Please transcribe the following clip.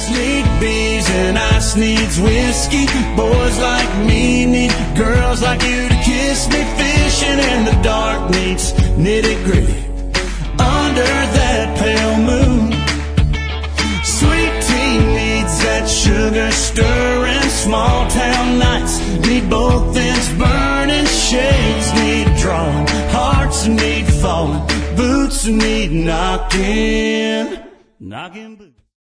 Birds need bees and ice needs whiskey. Boys like me need girls like you to kiss me. Fishing in the dark needs nitty-gritty under that pale moon. Sweet tea needs that sugar stirring. Small town nights need both ends burning. Shades need drawing, hearts need falling, boots need knocking boots.